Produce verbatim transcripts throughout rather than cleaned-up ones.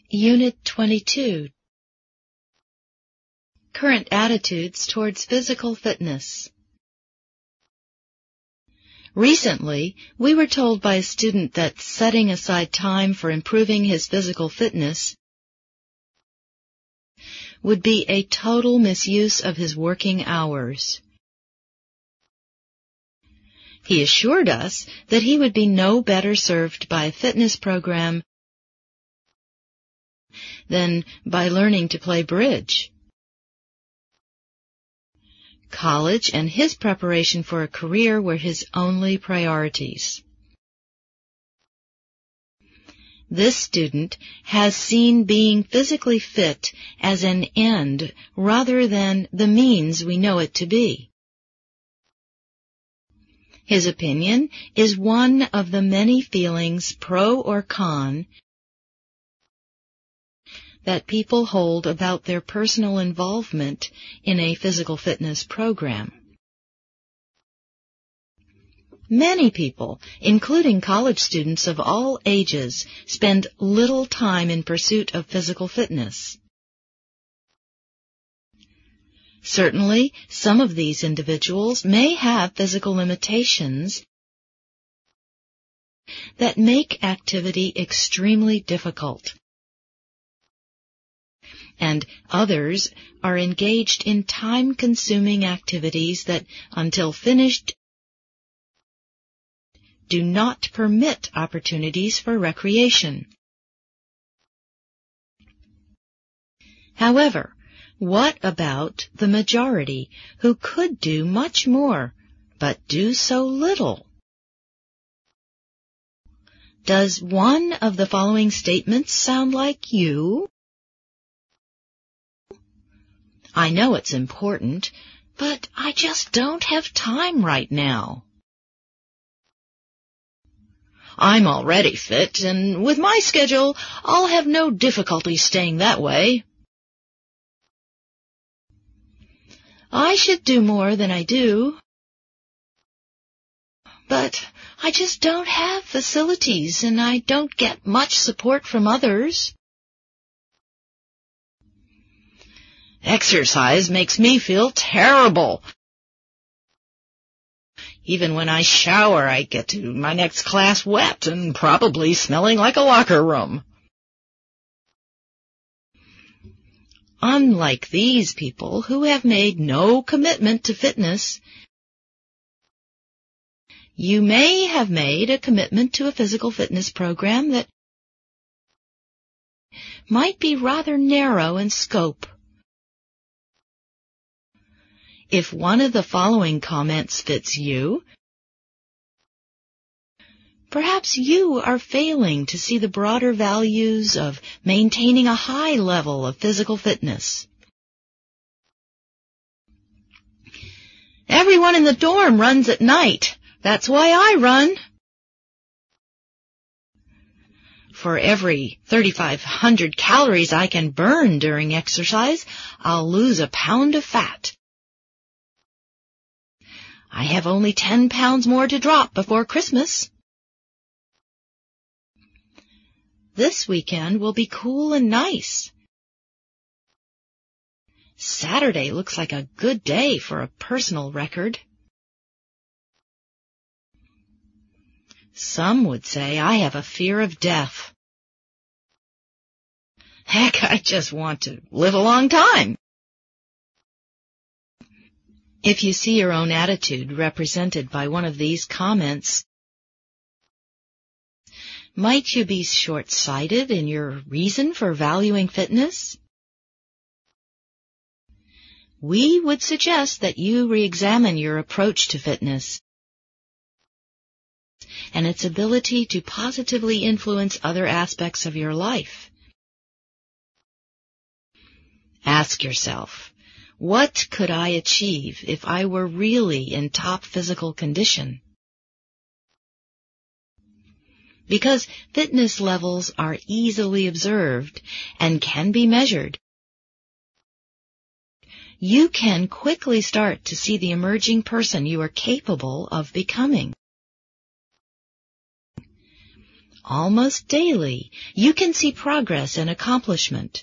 Unit twenty-two. Current attitudes towards physical fitness. Recently, we were told by a student that setting aside time for improving his physical fitness would be a total misuse of his working hours. He assured us that he would be no better served by a fitness program than by learning to play bridge. College and his preparation for a career were his only priorities. This student has seen being physically fit as an end rather than the means we know it to be. His opinion is one of the many feelings, pro or con, that people hold about their personal involvement in a physical fitness program. Many people, including college students of all ages, spend little time in pursuit of physical fitness. Certainly, some of these individuals may have physical limitations that make activity extremely difficult, and others are engaged in time-consuming activities that, until finished, do not permit opportunities for recreation. However, what about the majority who could do much more, but do so little? Does one of the following statements sound like you? I know it's important, but I just don't have time right now. I'm already fit, and with my schedule, I'll have no difficulty staying that way. I should do more than I do, but I just don't have facilities, and I don't get much support from others. Exercise makes me feel terrible. Even when I shower, I get to my next class wet and probably smelling like a locker room. Unlike these people who have made no commitment to fitness, you may have made a commitment to a physical fitness program that might be rather narrow in scope. If one of the following comments fits you, perhaps you are failing to see the broader values of maintaining a high level of physical fitness. Everyone in the dorm runs at night. That's why I run. For every thirty-five hundred calories I can burn during exercise, I'll lose a pound of fat. I have only ten pounds more to drop before Christmas. This weekend will be cool and nice. Saturday looks like a good day for a personal record. Some would say I have a fear of death. Heck, I just want to live a long time. If you see your own attitude represented by one of these comments, might you be short-sighted in your reason for valuing fitness? We would suggest that you re-examine your approach to fitness and its ability to positively influence other aspects of your life. Ask yourself, what could I achieve if I were really in top physical condition? Because fitness levels are easily observed and can be measured, you can quickly start to see the emerging person you are capable of becoming. almost daily, you can see progress and accomplishment.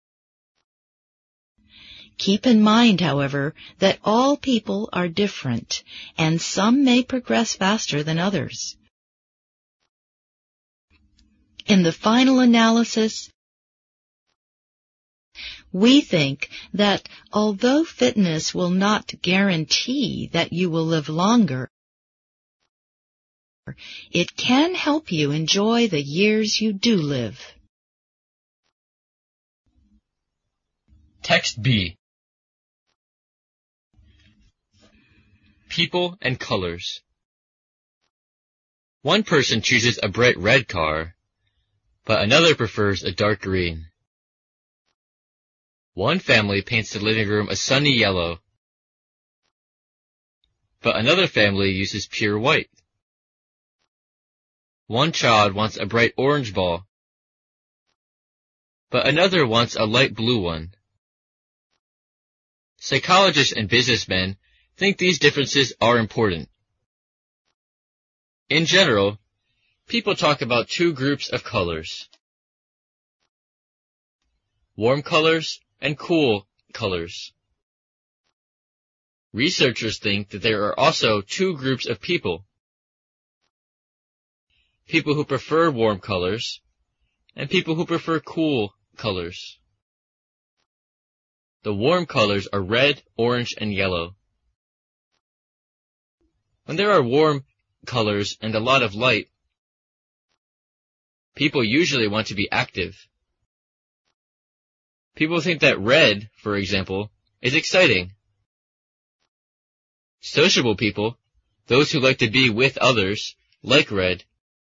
Keep in mind, however, that all people are different, and some may progress faster than others. In the final analysis, we think that although fitness will not guarantee that you will live longer, it can help you enjoy the years you do live. Text B. People and colors. One person chooses a bright red car, but another prefers a dark green. One family paints the living room a sunny yellow, but another family uses pure white. One child wants a bright orange ball, but another wants a light blue one. Psychologists and businessmen think these differences are important. In general, people talk about two groups of colors: warm colors and cool colors. Researchers think that there are also two groups of people: people who prefer warm colors and people who prefer cool colors. The warm colors are red, orange, and yellow. When there are warm colors and a lot of light, people usually want to be active. People think that red, for example, is exciting. Sociable people, those who like to be with others, like red.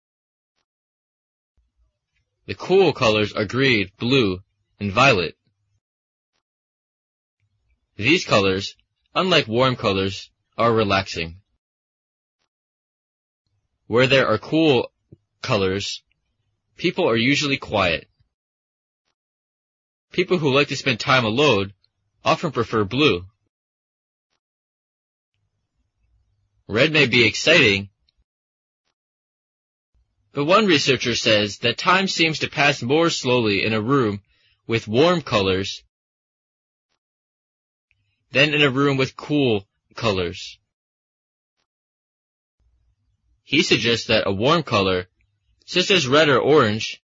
The cool colors are green, blue, and violet. These colors, unlike warm colors, are relaxing. Where there are cool colors, people are usually quiet. People who like to spend time alone often prefer blue. Red may be exciting, but one researcher says that time seems to pass more slowly in a room with warm colors than in a room with cool colors. He suggests that a warm color, such as red or orange,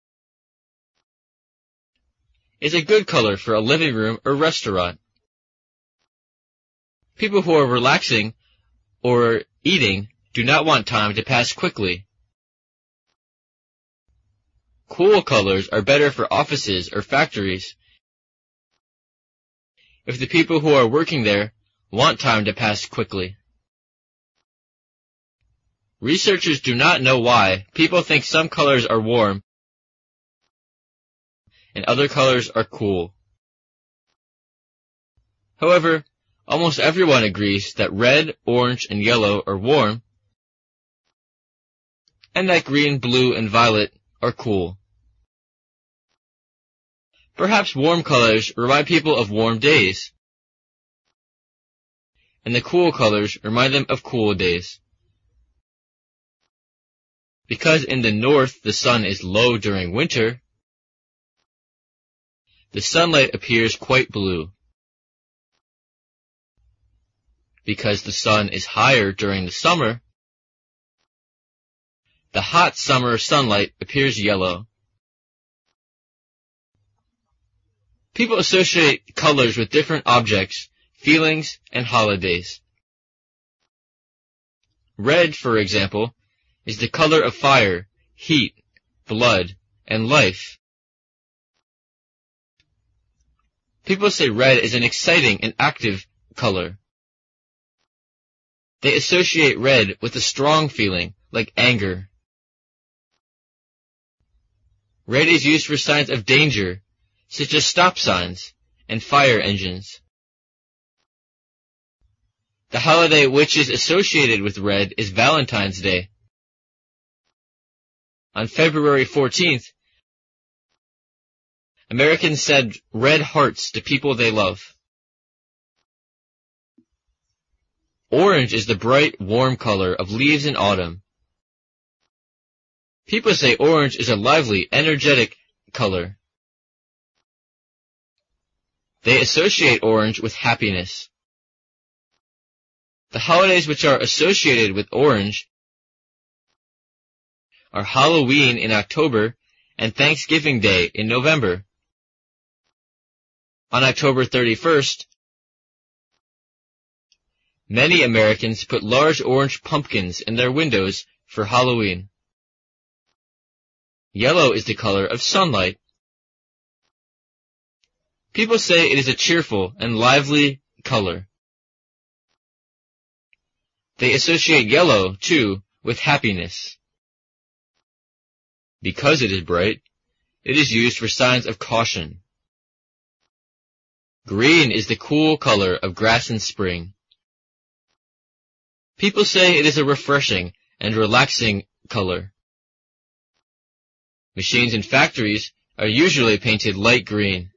is a good color for a living room or restaurant. People who are relaxing or eating do not want time to pass quickly. Cool colors are better for offices or factories if the people who are working there want time to pass quickly. Researchers do not know why people think some colors are warm and other colors are cool. However, almost everyone agrees that red, orange, and yellow are warm, and that green, blue, and violet are cool. Perhaps warm colors remind people of warm days, and the cool colors remind them of cool days. Because in the north the sun is low during winter, the sunlight appears quite blue. Because the sun is higher during the summer, the hot summer sunlight appears yellow. People associate colors with different objects, feelings, and holidays. Red, for example, is the color of fire, heat, blood, and life. People say red is an exciting and active color. They associate red with a strong feeling, like anger. Red is used for signs of danger, such as stop signs and fire engines. The holiday which is associated with red is Valentine's Day. On February fourteenth, Americans send red hearts to people they love. Orange is the bright, warm color of leaves in autumn. People say orange is a lively, energetic color. They associate orange with happiness. The holidays which are associated with orange are Halloween in October and Thanksgiving Day in November. On October thirty-first, many Americans put large orange pumpkins in their windows for Halloween. Yellow is the color of sunlight. People say it is a cheerful and lively color. They associate yellow, too, with happiness. Because it is bright, it is used for signs of caution. Green is the cool color of grass in spring. People say it is a refreshing and relaxing color. Machines in factories are usually painted light green.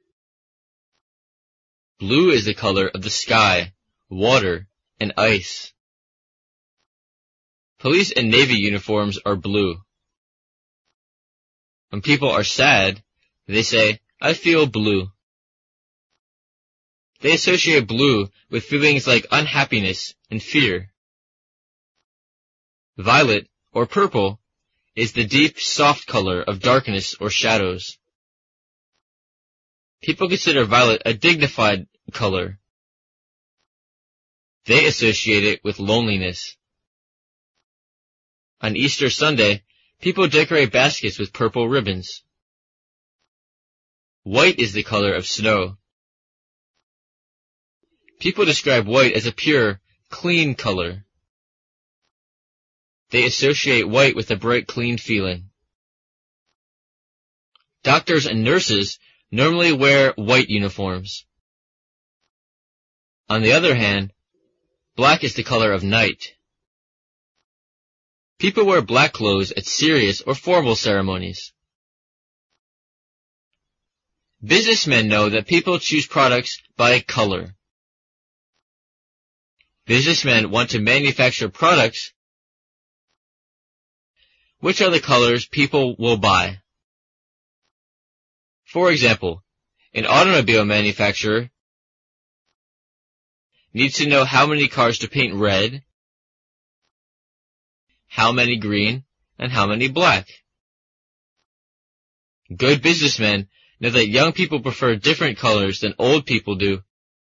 Blue is the color of the sky, water, and ice. Police and Navy uniforms are blue. When people are sad, they say, "I feel blue." They associate blue with feelings like unhappiness and fear. Violet, or purple, is the deep, soft color of darkness or shadows. People consider violet a dignified color. They associate it with loneliness. On Easter Sunday, people decorate baskets with purple ribbons. White is the color of snow. People describe white as a pure, clean color. They associate white with a bright, clean feeling. Doctors and nurses normally wear white uniforms. On the other hand, black is the color of night. People wear black clothes at serious or formal ceremonies. Businessmen know that people choose products by color. Businessmen want to manufacture products which are the colors people will buy. For example, an automobile manufacturer needs to know how many cars to paint red, how many green, and how many black. Good businessmen know that young people prefer different colors than old people do,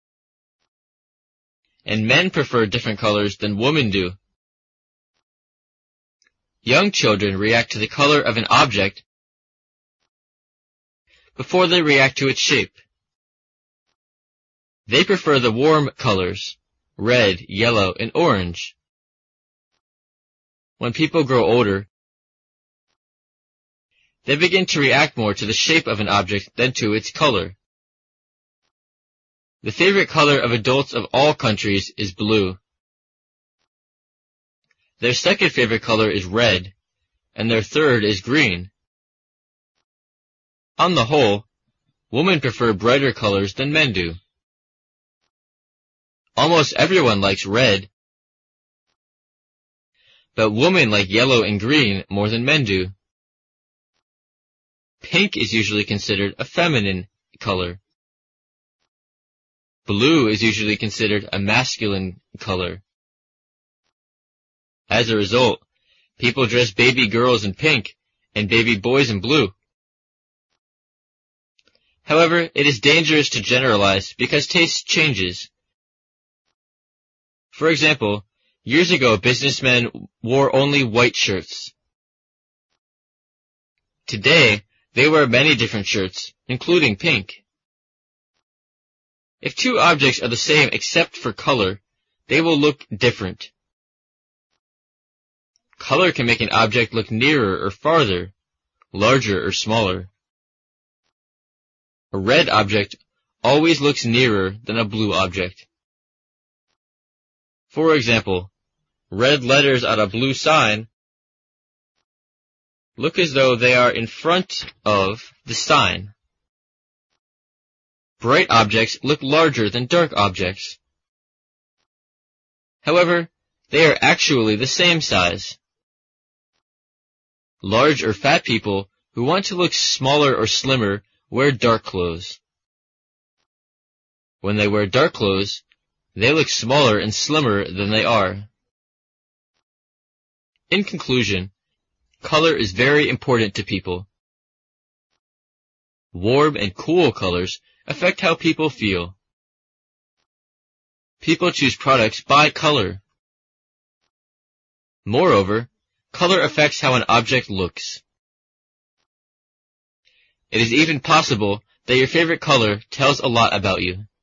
and men prefer different colors than women do. Young children react to the color of an object before they react to its shape. They prefer the warm colors, red, yellow, and orange. When people grow older, they begin to react more to the shape of an object than to its color. The favorite color of adults of all countries is blue. Their second favorite color is red, and their third is green. On the whole, women prefer brighter colors than men do. Almost everyone likes red, but women like yellow and green more than men do. Pink is usually considered a feminine color. Blue is usually considered a masculine color. As a result, people dress baby girls in pink and baby boys in blue. However, it is dangerous to generalize because taste changes. For example, years ago businessmen wore only white shirts. Today, they wear many different shirts, including pink. If two objects are the same except for color, they will look different. Color can make an object look nearer or farther, larger or smaller. A red object always looks nearer than a blue object. For example, red letters on a blue sign look as though they are in front of the sign. Bright objects look larger than dark objects. However, they are actually the same size. Large or fat people who want to look smaller or slimmer wear dark clothes. When they wear dark clothes, they look smaller and slimmer than they are. In conclusion, color is very important to people. Warm and cool colors affect how people feel. People choose products by color. Moreover, color affects how an object looks. It is even possible that your favorite color tells a lot about you.